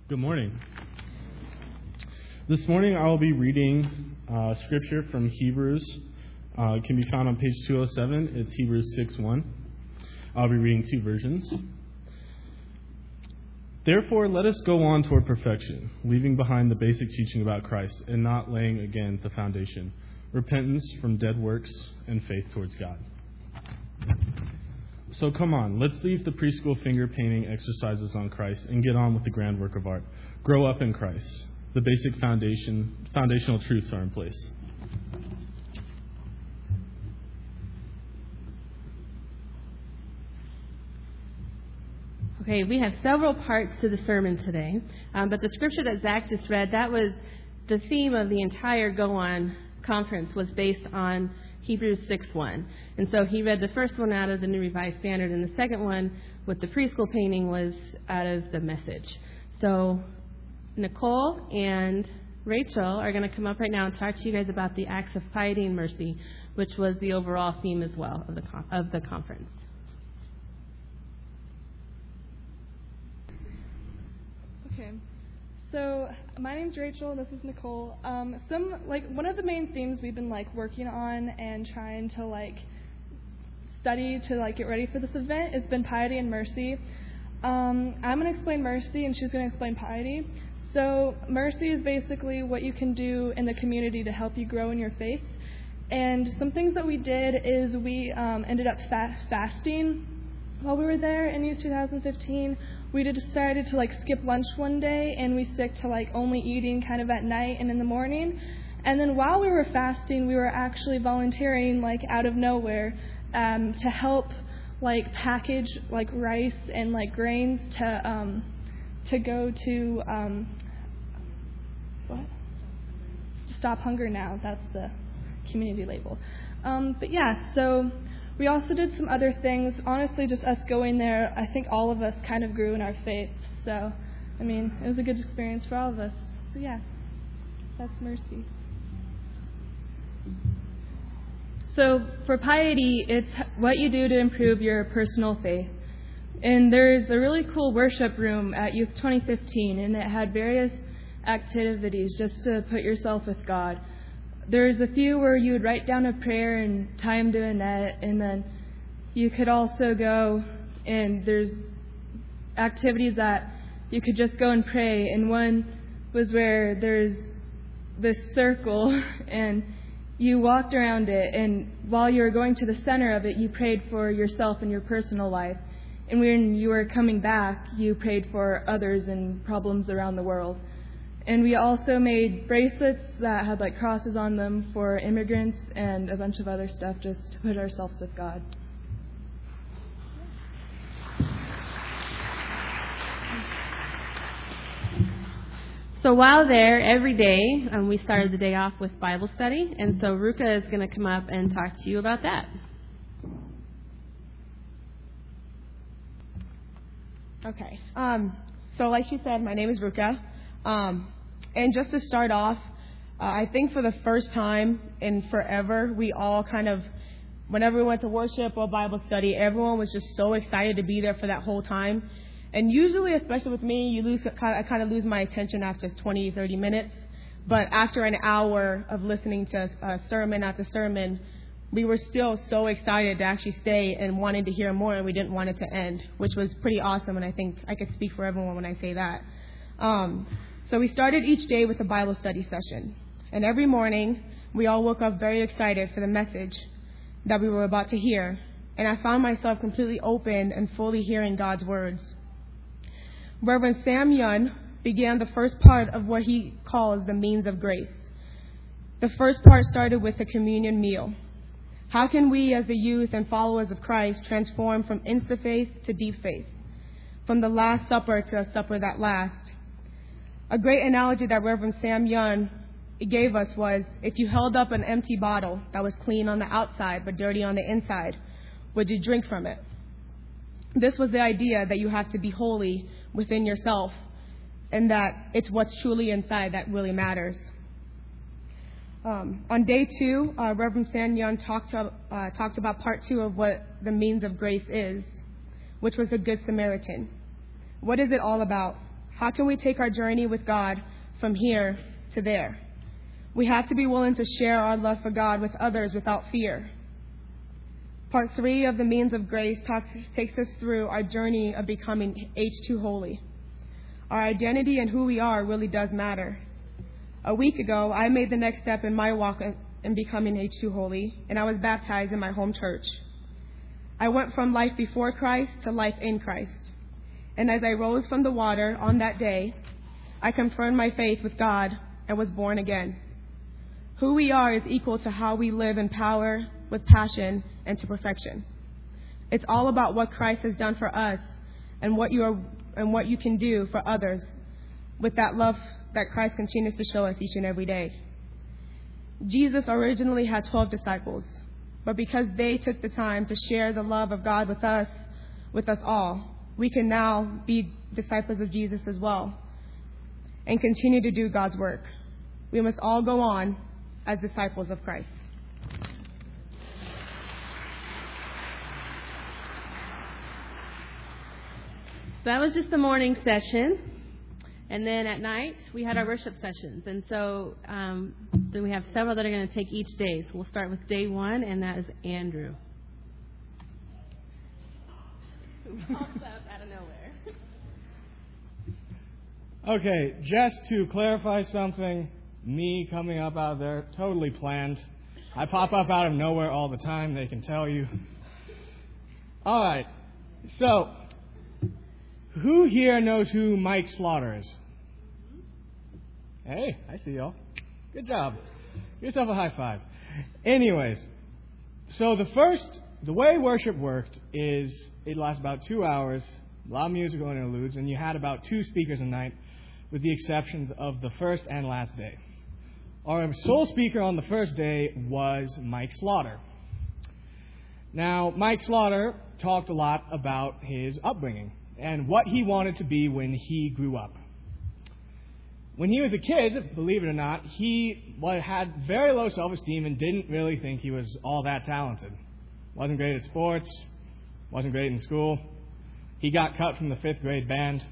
Good morning. This morning I will be reading scripture from Hebrews. It can be found on page 207. It's Hebrews 6:1. I'll be reading two versions. Therefore, let us go on toward perfection, leaving behind the basic teaching about Christ and not laying again the foundation, repentance from dead works and faith towards God. So come on, let's leave the preschool finger painting exercises on Christ and get on with the grand work of art. Grow up in Christ. The basic foundational truths are in place. Okay, we have several parts to the sermon today, but the scripture that Zach just read, that was the theme of the entire Go On conference, was based on Hebrews 6:1. And so he read the first one out of the New Revised Standard, and the second one with the preschool painting was out of the Message. So Nicole and Rachel are going to come up right now and talk to you guys about the acts of piety and mercy, which was the overall theme as well of the conference. Okay, so my name's Rachel. This is Nicole. One of the main themes we've been working on and trying to study to get ready for this event has been piety and mercy. I'm going to explain mercy, and she's going to explain piety. So mercy is basically what you can do in the community to help you grow in your faith. And some things that we did is we ended up fasting while we were there in 2015. We decided to skip lunch one day, and we stick to only eating kind of at night and in the morning. And then while we were fasting, we were actually volunteering out of nowhere to help package rice and grains to go to Stop Hunger Now. That's the community label. But yeah, so we also did some other things. Honestly, just us going there, I think all of us kind of grew in our faith. So, it was a good experience for all of us. So yeah, that's mercy. So for piety, it's what you do to improve your personal faith. And there's a really cool worship room at Youth 2015, and it had various activities just to put yourself with God. There's a few where you would write down a prayer and tie them to a net, and then you could also go, and there's activities that you could just go and pray. And one was where there's this circle, and you walked around it, and while you were going to the center of it, you prayed for yourself and your personal life. And when you were coming back, you prayed for others and problems around the world. And we also made bracelets that had crosses on them for immigrants and a bunch of other stuff just to put ourselves with God. So while there, every day, we started the day off with Bible study, and so Ruka is going to come up and talk to you about that. Okay. So like she said, my name is Ruka. And just to start off, I think for the first time in forever, we all whenever we went to worship or Bible study, everyone was just so excited to be there for that whole time. And usually, especially with me, I kind of lose my attention after 20, 30 minutes. But after an hour of listening to sermon after sermon, we were still so excited to actually stay and wanting to hear more, and we didn't want it to end, which was pretty awesome. And I think I could speak for everyone when I say that. So we started each day with a Bible study session. And every morning, we all woke up very excited for the message that we were about to hear. And I found myself completely open and fully hearing God's words. Reverend Sam Yun began the first part of what he calls the means of grace. The first part started with a communion meal. How can we as the youth and followers of Christ transform from insta-faith to deep faith? From the Last Supper to a supper that lasts? A great analogy that Reverend Sam Yun gave us was, if you held up an empty bottle that was clean on the outside but dirty on the inside, would you drink from it? This was the idea that you have to be holy within yourself, and that it's what's truly inside that really matters. On day 2, Reverend Sam Yun talked about part 2 of what the means of grace is, which was the Good Samaritan. What is it all about? How can we take our journey with God from here to there? We have to be willing to share our love for God with others without fear. Part 3 of the Means of Grace takes us through our journey of becoming H2 holy. Our identity and who we are really does matter. A week ago, I made the next step in my walk in becoming H2 holy, and I was baptized in my home church. I went from life before Christ to life in Christ. And as I rose from the water on that day, I confirmed my faith with God and was born again. Who we are is equal to how we live in power, with passion, and to perfection. It's all about what Christ has done for us and what you can do for others with that love that Christ continues to show us each and every day. Jesus originally had 12 disciples, but because they took the time to share the love of God with us all, we can now be disciples of Jesus as well and continue to do God's work. We must all go on as disciples of Christ. So that was just the morning session. And then at night, we had our worship sessions. And so then we have several that are going to take each day. So we'll start with day 1, and that is Andrew. Who pops up out of nowhere. Okay, just to clarify something, me coming up out of there, totally planned. I pop up out of nowhere all the time, they can tell you. All right, so who here knows who Mike Slaughter is? Hey, I see y'all. Good job. Give yourself a high five. Anyways, so the way worship worked is it lasts about 2 hours, a lot of musical interludes, and you had about 2 speakers a night, with the exceptions of the first and last day. Our sole speaker on the first day was Mike Slaughter. Now, Mike Slaughter talked a lot about his upbringing and what he wanted to be when he grew up. When he was a kid, believe it or not, he had very low self-esteem and didn't really think he was all that talented. Wasn't great at sports, wasn't great in school. He got cut from the 5th grade band.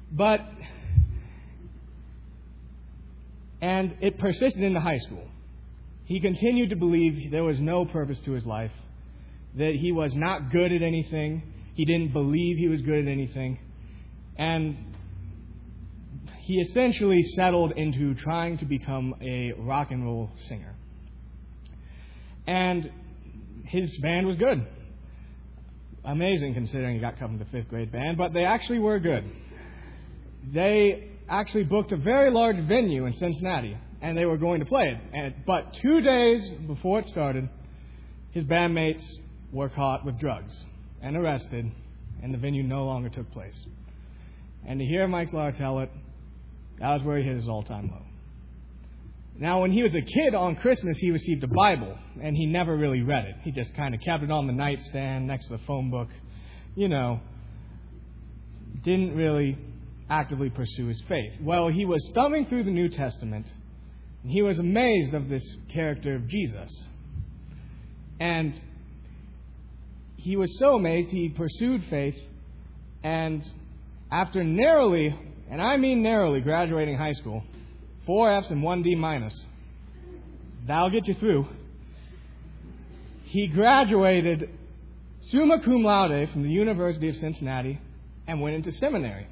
And it persisted into high school. He continued to believe there was no purpose to his life, that he was not good at anything. He didn't believe he was good at anything. And he essentially settled into trying to become a rock and roll singer. And his band was good. Amazing considering he got cut from the 5th grade band, but they actually were good. They actually booked a very large venue in Cincinnati, and they were going to play it. But 2 days before it started, his bandmates were caught with drugs and arrested, and the venue no longer took place. And to hear Mike Slaughter tell it, that was where he hit his all-time low. Now, when he was a kid on Christmas, he received a Bible, and he never really read it. He just kind of kept it on the nightstand next to the phone book. Didn't really actively pursue his faith. Well, he was thumbing through the New Testament, and he was amazed of this character of Jesus. And he was so amazed, he pursued faith, and after narrowly, and I mean narrowly, graduating high school, 4 F's and 1 D minus, that'll get you through, he graduated summa cum laude from the University of Cincinnati and went into seminary.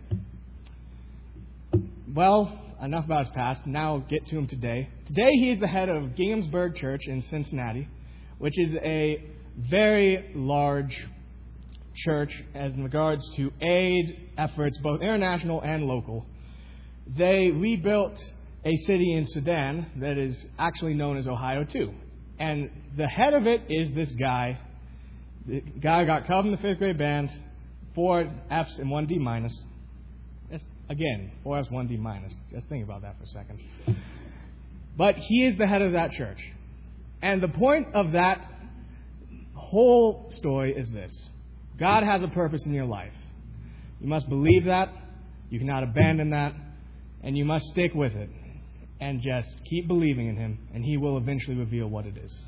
Well, enough about his past. Now I'll get to him today. Today he is the head of Ginghamsburg Church in Cincinnati, which is a very large church as in regards to aid efforts, both international and local. They rebuilt a city in Sudan that is actually known as Ohio too. And the head of it is this guy. The guy got cut from the 5th grade band, 4 F's and 1 D minus. Again, 4 F's, 1 D minus. Just think about that for a second. But he is the head of that church. And the point of that whole story is this. God has a purpose in your life. You must believe that. You cannot abandon that. And you must stick with it. And just keep believing in Him. And He will eventually reveal what it is.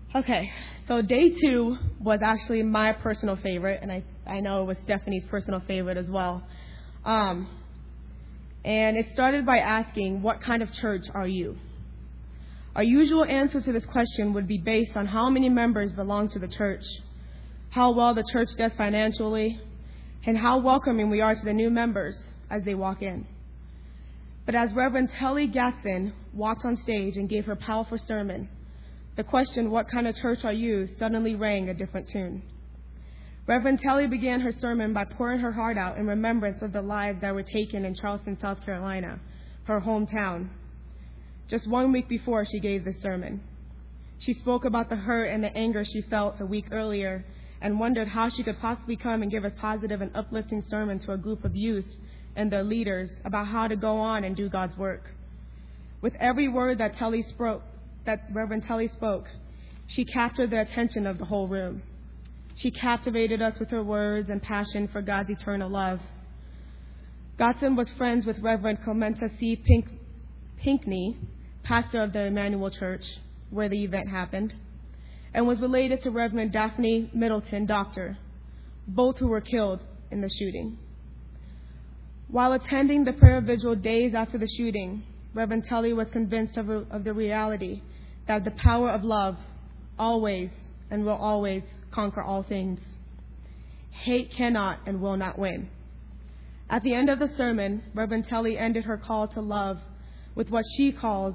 Okay, so day 2 was actually my personal favorite, and I know it was Stephanie's personal favorite as well. And it started by asking, what kind of church are you? Our usual answer to this question would be based on how many members belong to the church, how well the church does financially, and how welcoming we are to the new members as they walk in. But as Reverend Telly Gatson walked on stage and gave her powerful sermon, the question, what kind of church are you, suddenly rang a different tune. Reverend Telly began her sermon by pouring her heart out in remembrance of the lives that were taken in Charleston, South Carolina, her hometown, just 1 week before she gave this sermon. She spoke about the hurt and the anger she felt a week earlier and wondered how she could possibly come and give a positive and uplifting sermon to a group of youth and their leaders about how to go on and do God's work. With every word that Reverend Telly spoke, she captured the attention of the whole room. She captivated us with her words and passion for God's eternal love. Gatson was friends with Reverend Clementa C. Pinckney, pastor of the Emmanuel Church, where the event happened, and was related to Reverend Daphne Middleton, doctor, both who were killed in the shooting. While attending the prayer vigil days after the shooting, Reverend Telly was convinced of the reality that the power of love always and will always conquer all things. Hate cannot and will not win. At the end of the sermon, Reverend Telly ended her call to love with what she called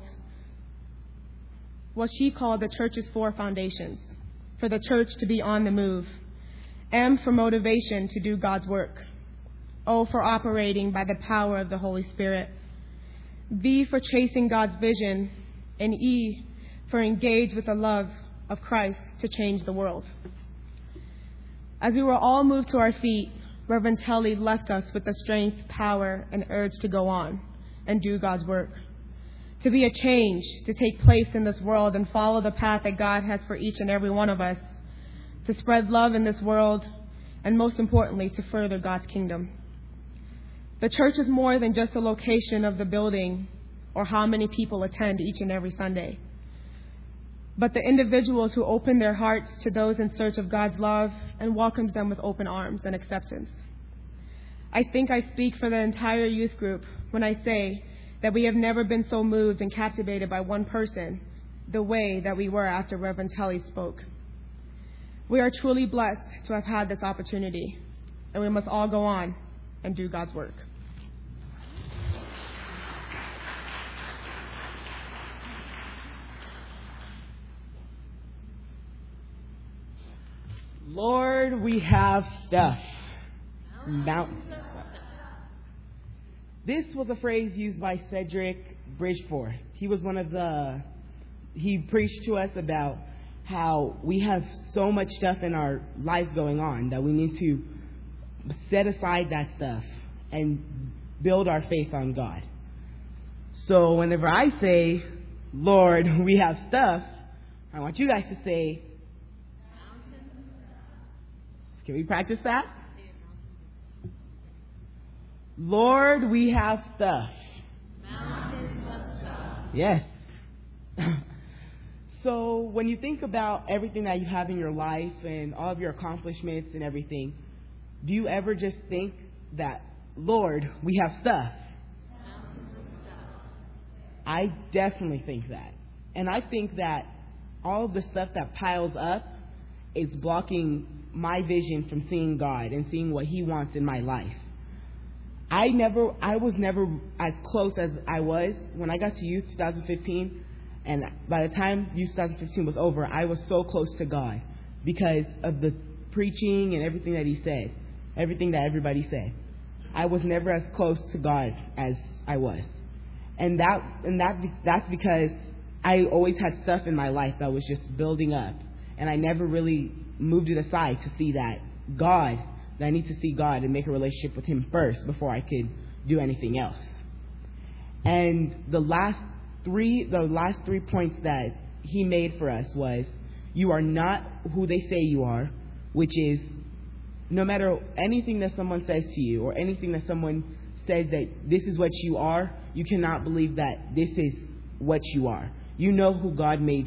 the church's 4 foundations: for the church to be on the move, M for motivation to do God's work, O for operating by the power of the Holy Spirit, V for chasing God's vision, and E for engage with the love of Christ to change the world. As we were all moved to our feet, Reverend Telly left us with the strength, power, and urge to go on and do God's work, to be a change, to take place in this world and follow the path that God has for each and every one of us, to spread love in this world, and most importantly, to further God's kingdom. The church is more than just the location of the building or how many people attend each and every Sunday, but the individuals who open their hearts to those in search of God's love and welcomes them with open arms and acceptance. I think I speak for the entire youth group when I say that we have never been so moved and captivated by one person the way that we were after Reverend Telly spoke. We are truly blessed to have had this opportunity, and we must all go on and do God's work. Lord, we have stuff. Mountains. This was a phrase used by Cedric Bridgeforth. He preached to us about how we have so much stuff in our lives going on that we need to set aside that stuff and build our faith on God. So whenever I say, Lord, we have stuff, I want you guys to say, can we practice that? Lord, we have stuff. Mountains of stuff. Yes. So when you think about everything that you have in your life and all of your accomplishments and everything, do you ever just think that, Lord, we have stuff? Mountains of stuff. I definitely think that. And I think that all of the stuff that piles up is blocking my vision from seeing God and seeing what He wants in my life. I was never as close as I was when I got to Youth 2015, and by the time Youth 2015 was over, I was so close to God because of the preaching and everything that He said, everything that everybody said. I was never as close to God as I was, and that's because I always had stuff in my life that was just building up, and I never really moved it aside to see that I need to see God and make a relationship with Him first before I could do anything else. And the last three points that he made for us was, you are not who they say you are, which is no matter anything that someone says to you or anything that someone says that this is what you are, you cannot believe that this is what you are. You know who God made you.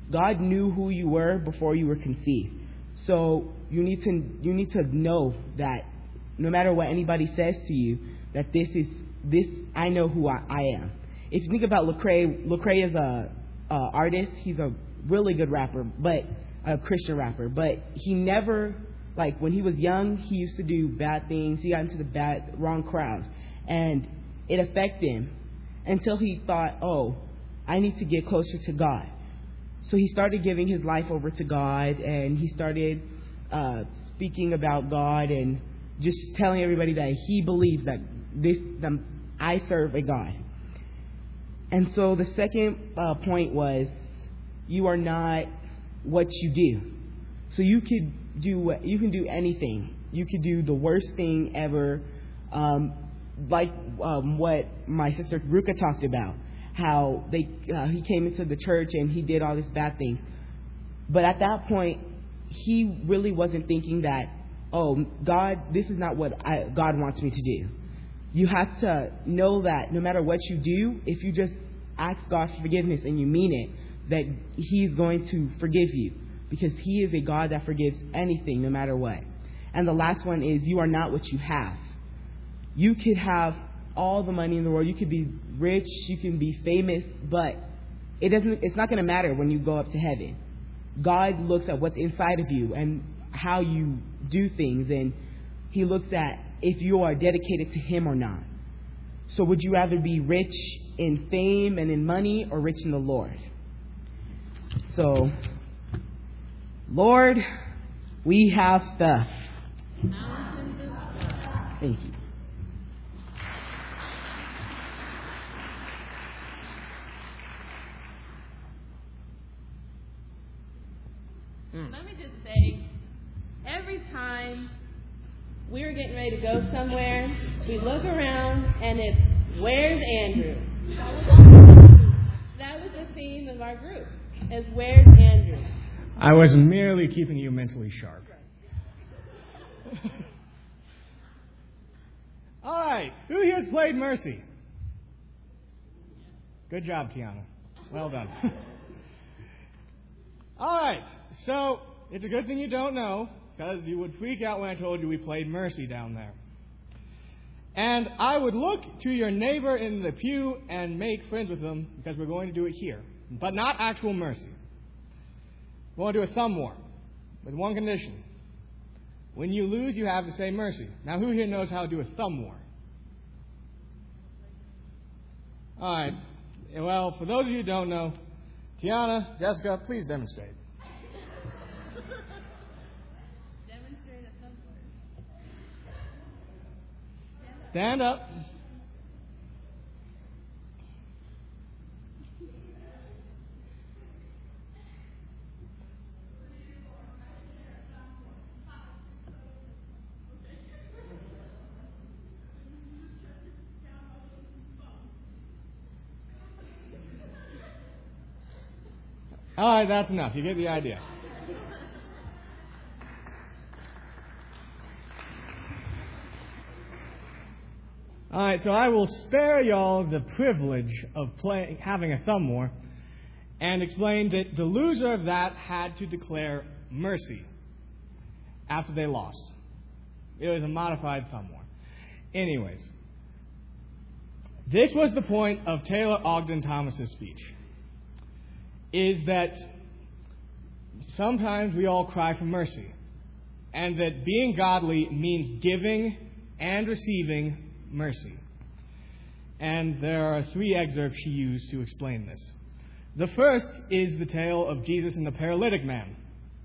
God knew who you were before you were conceived. So you need to know that no matter what anybody says to you, that I know who I am. If you think about Lecrae is a artist. He's a really good rapper, but a Christian rapper. But he never, like when he was young, he used to do bad things. He got into the wrong crowd, and it affected him until he thought, oh, I need to get closer to God. So he started giving his life over to God, and he started speaking about God and just telling everybody that he believes that I serve a God. And so the second point was, you are not what you do. So you can do anything. You could do the worst thing ever, what my sister Ruka talked about, how he came into the church and he did all this bad thing. But at that point, he really wasn't thinking that, oh, God, this is not what God wants me to do. You have to know that no matter what you do, if you just ask God for forgiveness and you mean it, that He's going to forgive you, because He is a God that forgives anything, no matter what. And the last one is, you are not what you have. You could have all the money in the world. You could be rich. You can be famous, but it's not going to matter when you go up to heaven. God looks at what's inside of you and how you do things, and He looks at if you are dedicated to Him or not. So would you rather be rich in fame and in money, or rich in the Lord? So, Lord, we have stuff. Thank you. Let me just say, every time we were getting ready to go somewhere, we look around and it's, where's Andrew? That was the theme of our group, is where's Andrew? I was merely keeping you mentally sharp. All right, who here's played Mercy? Good job, Tiana. Well done. All right, so it's a good thing you don't know, because you would freak out when I told you we played Mercy down there. And I would look to your neighbor in the pew and make friends with them, because we're going to do it here, but not actual Mercy. We're going to do a thumb war with one condition. When you lose, you have to say Mercy. Now, who here knows how to do a thumb war? All right. Well, for those of you who don't know, Tiana, Jessica, please demonstrate. Demonstrate a thumb war. Stand up. All right, that's enough. You get the idea. All right, so I will spare y'all the privilege of having a thumb war and explain that the loser of that had to declare mercy after they lost. It was a modified thumb war. Anyways, this was the point of Taylor Ogden Thomas's speech, is that sometimes we all cry for mercy, and that being godly means giving and receiving mercy. And there are 3 excerpts she used to explain this. The first is the tale of Jesus and the paralytic man.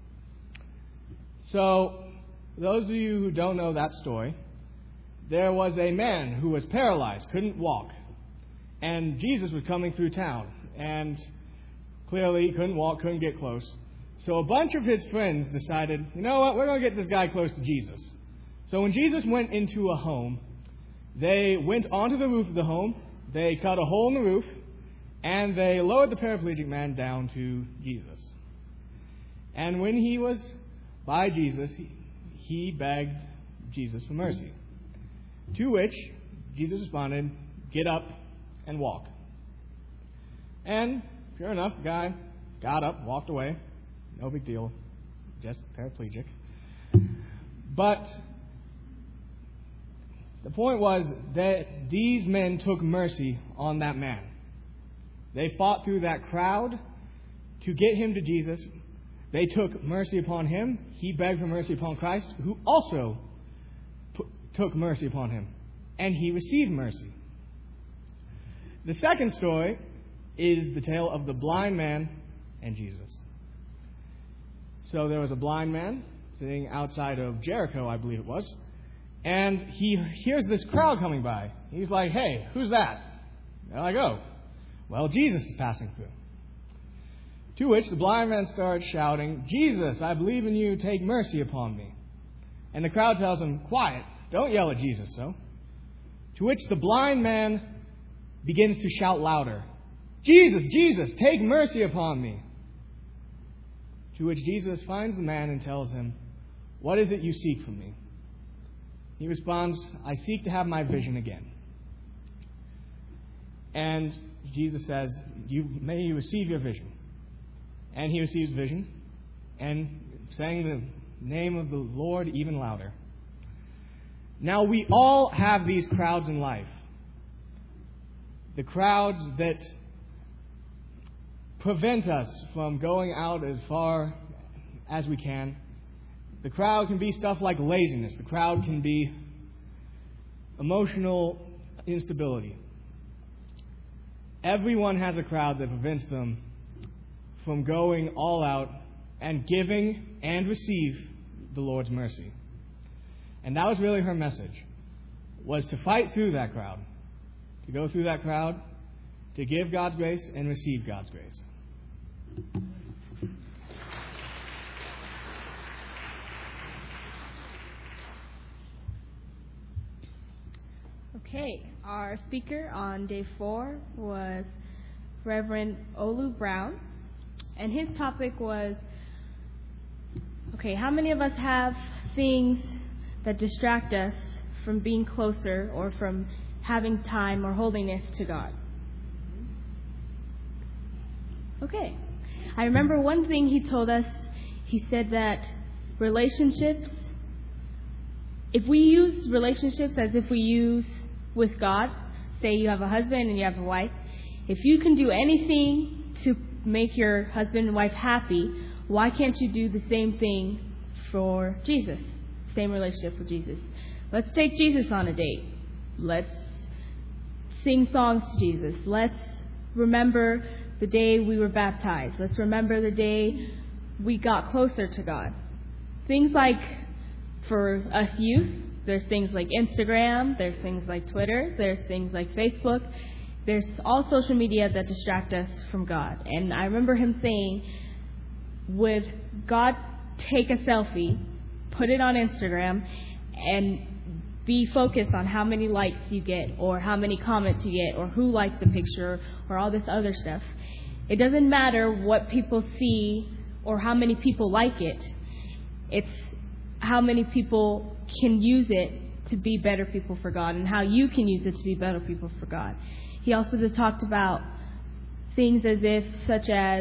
So, those of you who don't know that story, there was a man who was paralyzed, couldn't walk, and Jesus was coming through town, and clearly he couldn't walk, couldn't get close. So a bunch of his friends decided, you know what, we're going to get this guy close to Jesus. So when Jesus went into a home, they went onto the roof of the home, they cut a hole in the roof, and they lowered the paraplegic man down to Jesus. And when he was by Jesus, he begged Jesus for mercy. To which Jesus responded, "Get up and walk." And sure enough, the guy got up, walked away. No big deal. Just paraplegic. But the point was that these men took mercy on that man. They fought through that crowd to get him to Jesus. They took mercy upon him. He begged for mercy upon Christ, who also took mercy upon him. And he received mercy. The second story is the tale of the blind man and Jesus. So there was a blind man sitting outside of Jericho, I believe it was, and he hears this crowd coming by. He's like, "Hey, who's that?" They're like, "Oh, well, Jesus is passing through." To which the blind man starts shouting, "Jesus, I believe in you, take mercy upon me." And the crowd tells him, "Quiet, don't yell at Jesus, so." To which the blind man begins to shout louder, "Jesus, Jesus, take mercy upon me." To which Jesus finds the man and tells him, "What is it you seek from me?" He responds, "I seek to have my vision again." And Jesus says, "May you receive your vision." And he receives vision and sang the name of the Lord even louder. Now, we all have these crowds in life. The crowds that prevent us from going out as far as we can. The crowd can be stuff like laziness. The crowd can be emotional instability. Everyone has a crowd that prevents them from going all out and giving and receive the Lord's mercy. And that was really her message, was to fight through that crowd, to go through that crowd, to give God's grace and receive God's grace. Okay, our speaker on day 4 was Reverend Olu Brown, and his topic was, how many of us have things that distract us from being closer or from having time or holiness to God? Okay, I remember one thing he told us. He said that relationships, if we use relationships as if we use with God, say you have a husband and you have a wife, if you can do anything to make your husband and wife happy, why can't you do the same thing for Jesus? Same relationship with Jesus. Let's take Jesus on a date. Let's sing songs to Jesus. Let's remember the day we were baptized. Let's remember the day we got closer to God. Things like, for us youth, there's things like Instagram, there's things like Twitter, there's things like Facebook. There's all social media that distract us from God. And I remember him saying, would God take a selfie, put it on Instagram, and be focused on how many likes you get, or how many comments you get, or who likes the picture, or all this other stuff? It doesn't matter what people see or how many people like it. It's how many people can use it to be better people for God, and how you can use it to be better people for God. He also talked about things such as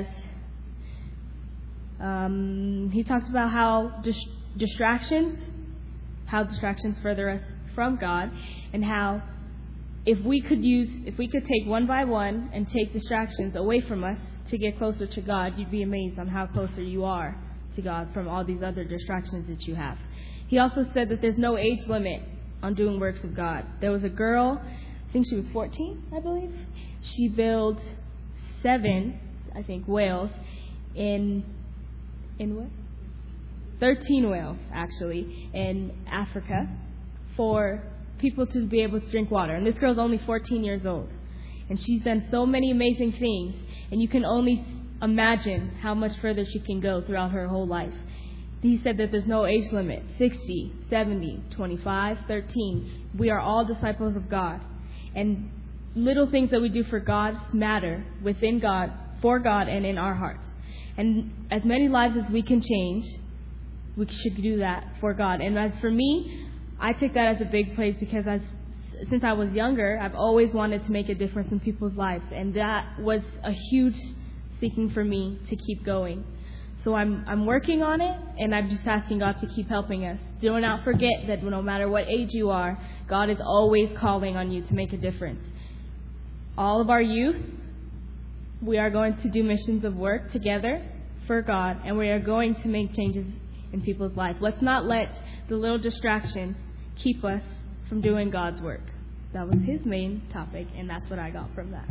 he talked about how distractions further us from God, and how if we could take one by one and take distractions away from us to get closer to God, you'd be amazed on how closer you are to God from all these other distractions that you have. He also said that there's no age limit on doing works of God. There was a girl, I think she was 14, I believe. She built 7, whales in what? 13 whales, actually, in Africa for people to be able to drink water. And this girl's only 14 years old. And she's done so many amazing things. And you can only imagine how much further she can go throughout her whole life. He said that there's no age limit. 60, 70, 25, 13. We are all disciples of God. And little things that we do for God matter within God, for God, and in our hearts. And as many lives as we can change, we should do that for God. And as for me, I take that as a big place, because since I was younger, I've always wanted to make a difference in people's lives. And that was a huge seeking for me to keep going. So I'm working on it, and I'm just asking God to keep helping us. Do not forget that no matter what age you are, God is always calling on you to make a difference. All of our youth, we are going to do missions of work together for God, and we are going to make changes in people's lives. Let's not let the little distractions keep us from doing God's work. That was his main topic, and that's what I got from that.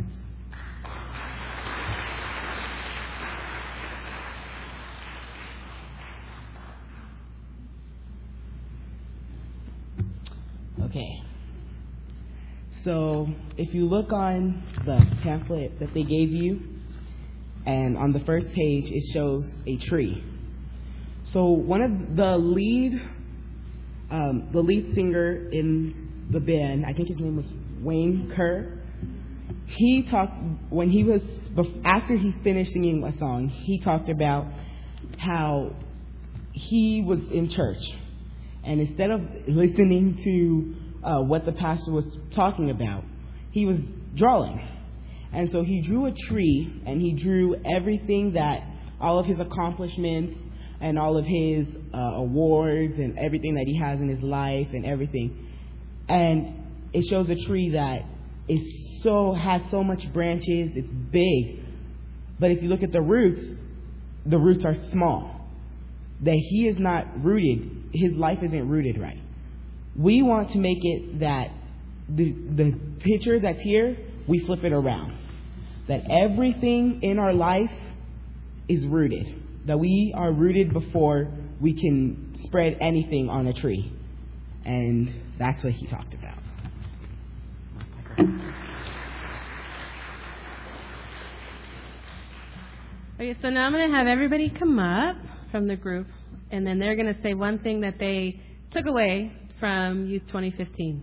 Okay. So if you look on the pamphlet that they gave you, and on the first page it shows a tree. So one of the lead singer in the band, I think his name was Wayne Kerr. He talked after he finished singing a song. He talked about how he was in church, and instead of listening to what the pastor was talking about, he was drawing. And so he drew a tree, and he drew everything that, all of his accomplishments and all of his awards and everything that he has in his life and everything. And it shows a tree that has so much branches, it's big. But if you look at the roots are small. That he is not rooted, his life isn't rooted right. We want to make it that the picture that's here, we flip it around. That everything in our life is rooted. That we are rooted before we can spread anything on a tree. And that's what he talked about. Okay, so now I'm going to have everybody come up from the group, and then they're going to say one thing that they took away from Youth 2015.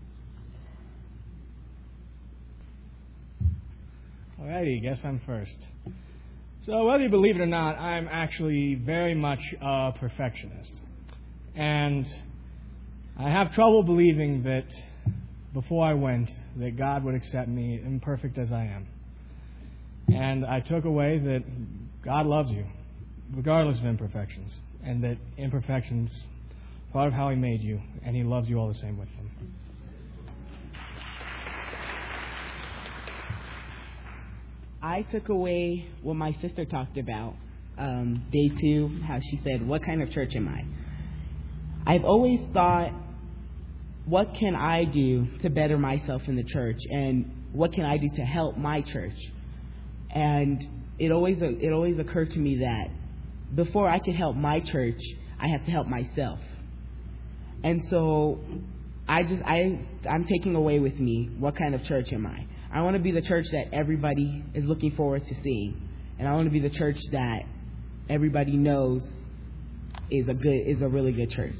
Alrighty, guess I'm first. So whether you believe it or not, I'm actually very much a perfectionist. And I have trouble believing that before I went, that God would accept me imperfect as I am. And I took away that God loves you, regardless of imperfections, and that imperfections are part of how He made you, and He loves you all the same with them. I took away what my sister talked about, day 2, how she said, what kind of church am I? I've always thought, what can I do to better myself in the church, and what can I do to help my church? And it always occurred to me that before I could help my church, I have to help myself. And so I'm taking away with me, what kind of church am I? I want to be the church that everybody is looking forward to seeing. And I want to be the church that everybody knows is a really good church.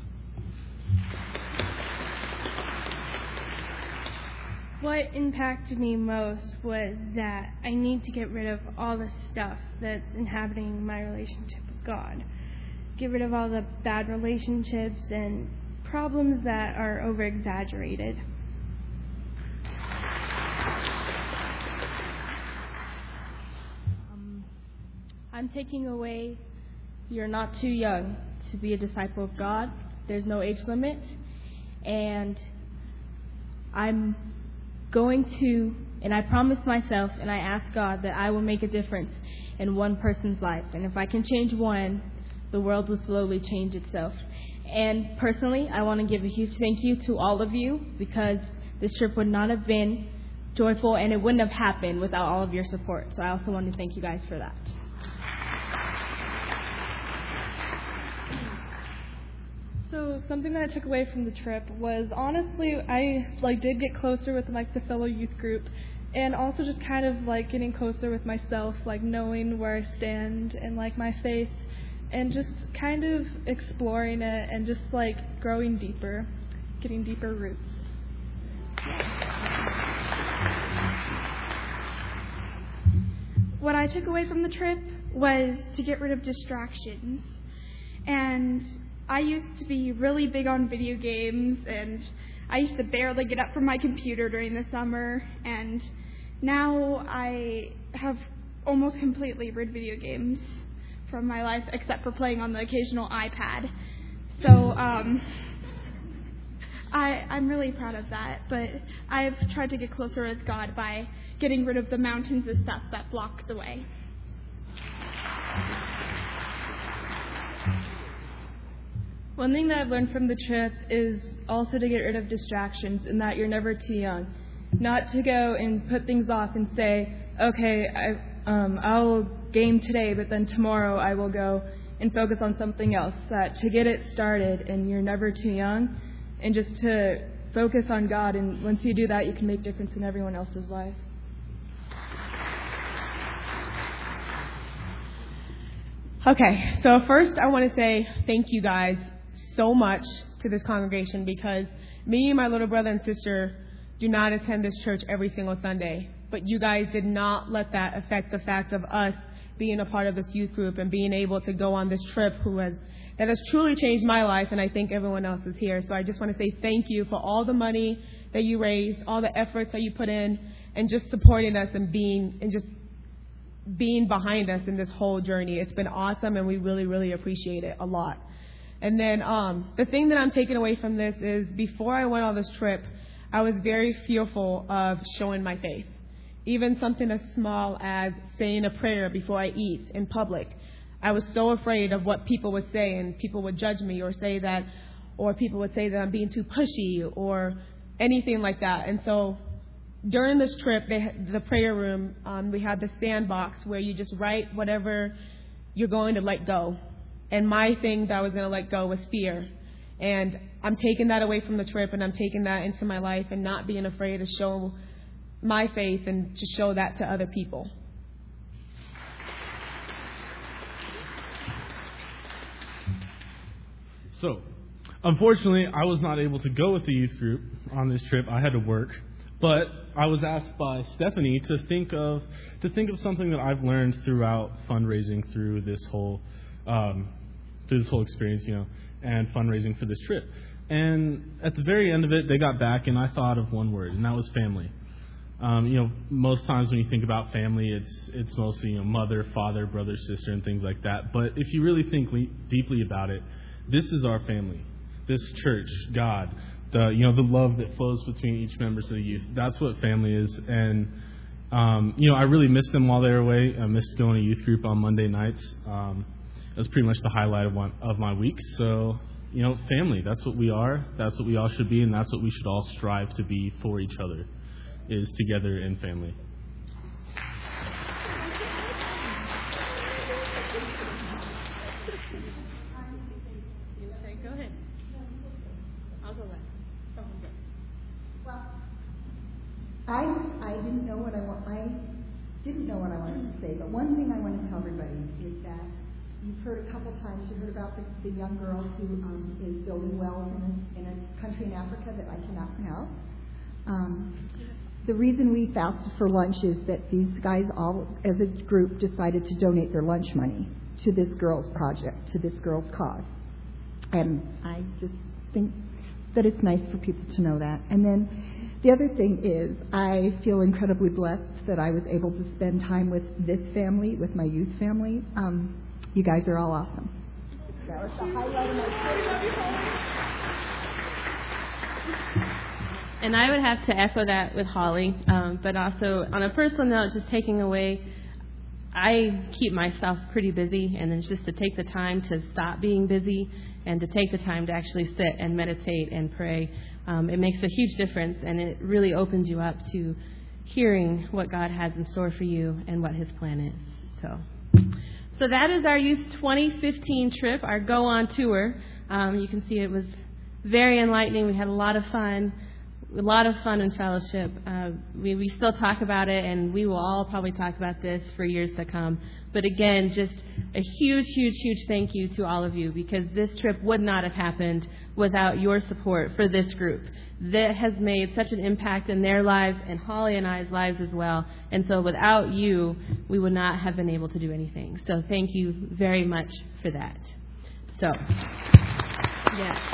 What impacted me most was that I need to get rid of all the stuff that's inhabiting my relationship with God. Get rid of all the bad relationships and problems that are over-exaggerated. I'm taking away, you're not too young to be a disciple of God. There's no age limit. And I'm going to, and I promise myself and I ask God that I will make a difference in one person's life. And if I can change one, the world will slowly change itself. And personally, I want to give a huge thank you to all of you, because this trip would not have been joyful and it wouldn't have happened without all of your support. So I also want to thank you guys for that. So something that I took away from the trip was, honestly, I did get closer with the fellow youth group, and also just kind of getting closer with myself, knowing where I stand and my faith, and just kind of exploring it and just growing deeper, getting deeper roots. What I took away from the trip was to get rid of distractions. And I used to be really big on video games, and I used to barely get up from my computer during the summer, and now I have almost completely rid video games from my life, except for playing on the occasional iPad. So I'm really proud of that, but I've tried to get closer with God by getting rid of the mountains of stuff that block the way. One thing that I've learned from the trip is also to get rid of distractions and that you're never too young. Not to go and put things off and say, okay, I'll game today, but then tomorrow I will go and focus on something else. That to get it started and you're never too young, and just to focus on God. And once you do that, you can make a difference in everyone else's life. Okay, so first I want to say thank you guys so much to this congregation, because me, my little brother and sister do not attend this church every single Sunday. But you guys did not let that affect the fact of us being a part of this youth group and being able to go on this trip that has truly changed my life, and I think everyone else is here. So I just want to say thank you for all the money that you raised, all the efforts that you put in, and just supporting us and just being behind us in this whole journey. It's been awesome, and we really, really appreciate it a lot. And then the thing that I'm taking away from this is, before I went on this trip, I was very fearful of showing my faith. Even something as small as saying a prayer before I eat in public. I was so afraid of what people would say, and people would judge me or people would say that I'm being too pushy or anything like that. And so during this trip, the prayer room, we had the sandbox where you just write whatever you're going to let go. And my thing that I was going to let go was fear. And I'm taking that away from the trip, and I'm taking that into my life and not being afraid to show my faith and to show that to other people. So, unfortunately, I was not able to go with the youth group on this trip. I had to work. But I was asked by Stephanie to think of something that I've learned throughout fundraising through this whole experience, and fundraising for this trip. And at the very end of it, they got back, and I thought of one word, and that was family. Most times when you think about family, it's mostly mother, father, brother, sister, and things like that. But if you really think deeply about it, this is our family. This church, God, the love that flows between each members of the youth. That's what family is. And I really missed them while they were away. I missed going to youth group on Monday nights. It was pretty much the highlight of my week. So, family. That's what we are. That's what we all should be, and that's what we should all strive to be for each other. Is together in family. Go ahead. I'll go last. Well, I didn't know what I wanted to say, but one thing I want to tell everybody is that you've heard a couple times. You heard about the young girl who is building wells in a country in Africa that I cannot pronounce. The reason we fasted for lunch is that these guys all, as a group, decided to donate their lunch money to this girl's project, to this girl's cause. And I just think that it's nice for people to know that. And then the other thing is, I feel incredibly blessed that I was able to spend time with this family, with my youth family. You guys are all awesome. That was the highlight of my trip. And I would have to echo that with Holly, but also on a personal note, just taking away, I keep myself pretty busy, and then just to take the time to stop being busy and to take the time to actually sit and meditate and pray, it makes a huge difference, and it really opens you up to hearing what God has in store for you and what His plan is. So that is our Youth 2015 trip, our Go On tour. You can see it was very enlightening. We had a lot of fun. A lot of fun and fellowship. We still talk about it, and we will all probably talk about this for years to come. But again, just a huge, huge, huge thank you to all of you, because this trip would not have happened without your support for this group. That has made such an impact in their lives and Holly and I's lives as well. And so without you, we would not have been able to do anything. So thank you very much for that. So, yeah.